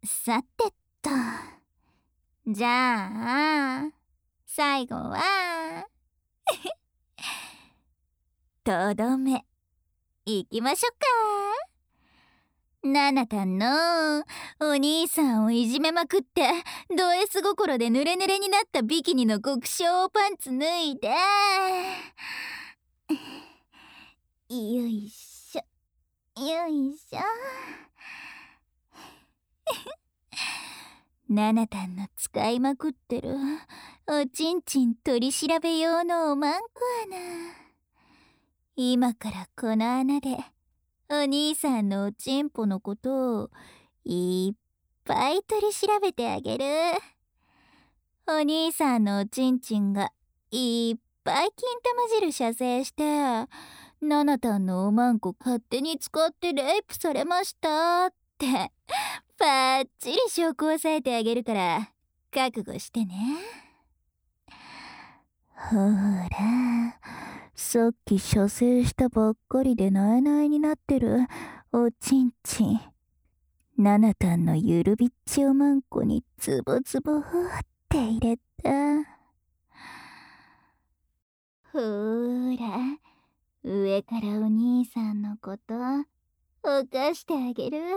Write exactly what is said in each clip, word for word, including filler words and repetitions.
さてと、じゃあ最後はとどめいきましょうか。ななたんのお兄さんをいじめまくってド S 心でヌレヌレになったビキニの極小パンツ脱いでよいしょよいしょななたんの使いまくってるおちんちん取り調べ用のおまんこ穴、今からこの穴でお兄さんのおちんぽのことをいっぱい取り調べてあげる。お兄さんのおちんちんがいっぱい金玉汁射精して、ななたんのおまんこ勝手に使ってレイプされましたってバッチリ証拠を押さえてあげるから覚悟してね。ほら、さっき射精したばっかりでナイナイになってるおちんちん、ななたんのゆるびっちおまんこにズボズボって入れた。ほら、上からお兄さんのことおかしてあげる。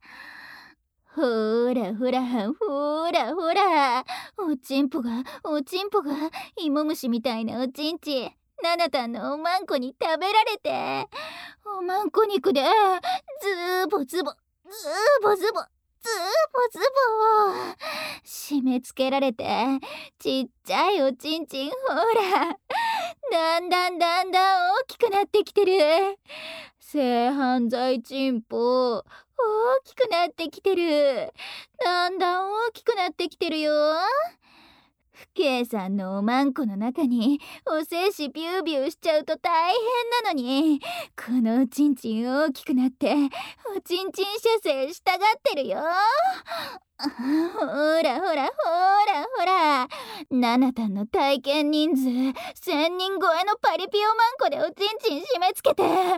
ほらほらほらほら、おちんぽがおちんぽが芋虫みたいなおちんちななたんのおまんこに食べられて、おまんこ肉でズボズボズボズボズボズボ締め付けられて、ちっちゃいおちんちんほらだんだんだんだん大きくなってきてる。性犯罪チンポ大きくなってきてる。だんだん大きくなってきてるよ。不敬さんのおまんこの中にお精子ビュービューしちゃうと大変なのに、このおちんちん大きくなっておちんちん射精したがってるよ。ほらほらほらほら、ななたんの体験人数せんにん超えのパリピおまんこでおちんちん締め付けて、ほら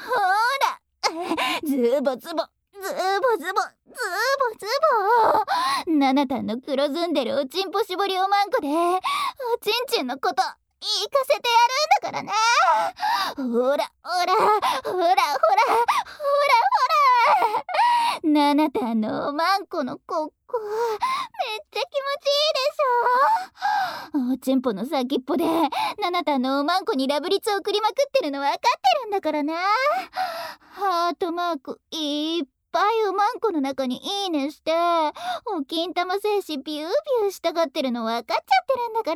ズボズボズボズボズボズボ、ななたんの黒ずんでるおちんぽ絞りおまんこでおちんちんのこと言かせてやるんだからね。ほらほらほらほらほらほらほら、ななたんのおまんこのこっこめっちゃ気持ちいいでしょ。おちんぽの先っぽでななたんのおまんこにラブリツ送りまくってるの分かってるんだからね。ハートマークいっぱいおまんこの中にいいねしてお金玉精子ビュービューしたがってるの分かっちゃってるんだから。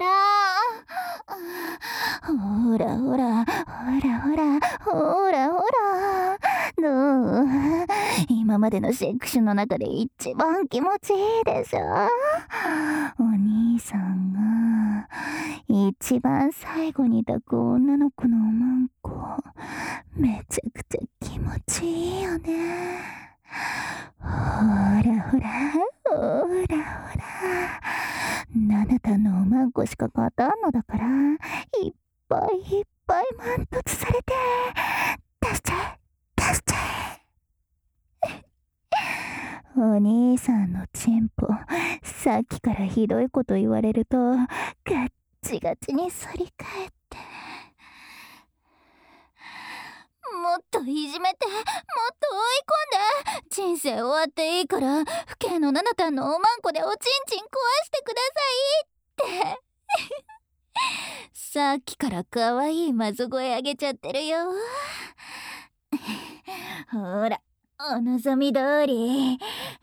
ほらほらほらほらほらほら、どう、今までのセクションの中で一番気持ちいいでしょ。お兄さんが一番最後に抱く女の子のおまんこめちゃくちゃ気持ちいいよね。ほらほらほらほら、ななたのおまんこしか勝たんのだからいっぱいいっぱい満突されて出しちゃえ出しちゃえ。お兄さんのチンポさっきからひどいこと言われるとガッチガチに反り返って、もっといじめてもっと追い込んで人生終わっていいから不敬のななたんのおまんこでおちんちん壊してくださいってさっきからかわいいまぞ声あげちゃってるよ。ほらお望み通り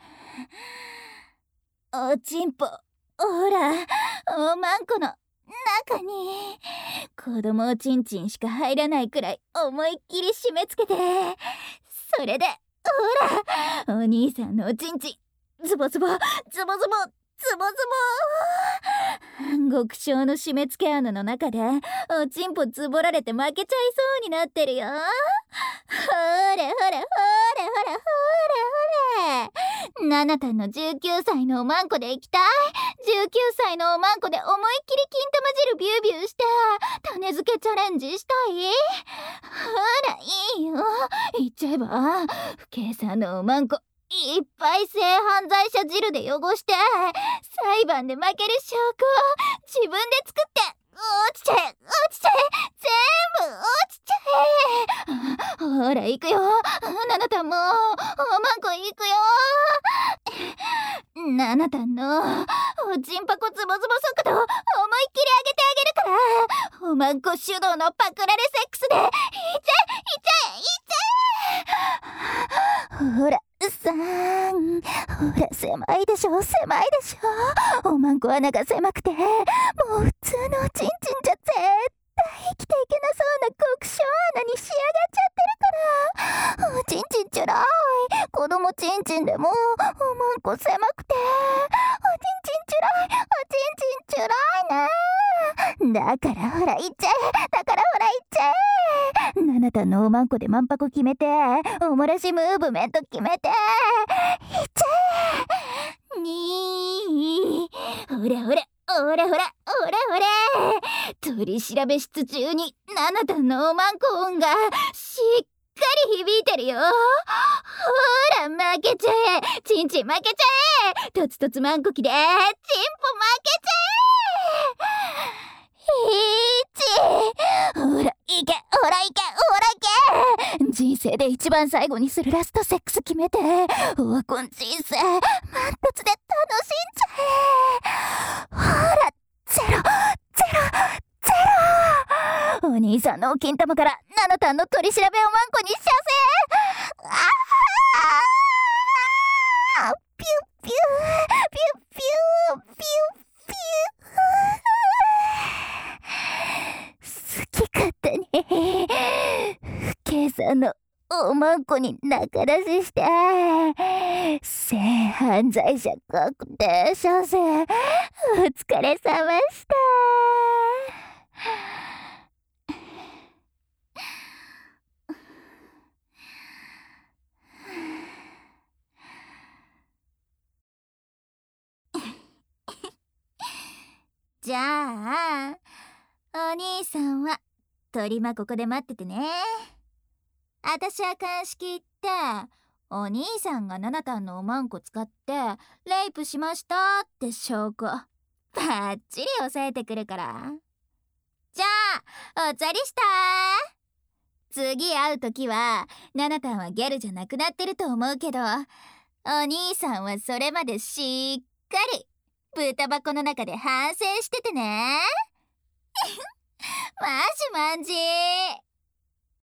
おちんぽほらおまんこの中に子供おちんちんしか入らないくらい思いっきり締め付けて、それでほらお兄さんのおちんちんズボズボズボズボズボズボ極小の締め付け穴の中でおちんぽズボられて負けちゃいそうになってるよ。ほらほらほらほらほらほら、ななたんのじゅうきゅうさいのおまんこで行きたい。じゅうきゅうさいのおまんこで思いっきり金玉汁ビュービューして種付けチャレンジしたい。ほらいいよ言っちゃえば不敬さんのおまんこいっぱい性犯罪者汁で汚して裁判で負ける証拠を自分で作って落ちちゃえ落ちちゃえ全部落ちちゃえ。ほら行くよナナタンもおまんこ行くよ。ナナタンのおちんぱこズボズボ速度思いっきり上げてあげるからおまんこ手動のパクられセックスでいっちゃえいっちゃえいっちゃえ。ほらさんほら狭いでしょ狭いでしょ。おまんこ穴が狭くてもう普通のおちんちんじゃ絶対生きていけなそうな極小穴に仕上がっちゃってるから。おちんちんちゅらい子供ちんちんでもおまんこ狭くておちんちんちゅらいおちんちんちゅらいな。だからほら言っちゃえだからほら言っちゃえ。ナナタンのおまんこで満泊決めておもらしムーブメント決めていっちゃえにー。ほらほらほらほらほらほら取り調べ室中にナナタンのおまんこ音がしっかり響いてるよ。ほら負けちゃえちんちん負けちゃえとつとつまんこきでチンポ負けちゃえ。いちほらいけほらいけほらいけ人生で一番最後にするラストセックス決めてオワコン人生満トツで楽しんじゃえ。ほらゼロゼロゼロ。お兄さんのお金玉からナナタンの取り調べをマンコに射精。ああピュッピュッピュッピュッピュッピュッ好き勝手にケイさんのおまんこに仲出しして性犯罪者確定射精お疲れ様した。じゃあお兄さんは鳥間ここで待っててね。あたしは鑑識行ってお兄さんがナナタンのおまんこ使ってレイプしましたって証拠バッチリ押さえてくるから。じゃあお茶りした次会うときはナナタンはギャルじゃなくなってると思うけどお兄さんはそれまでしっかり豚箱の中で反省しててねマジマンジー。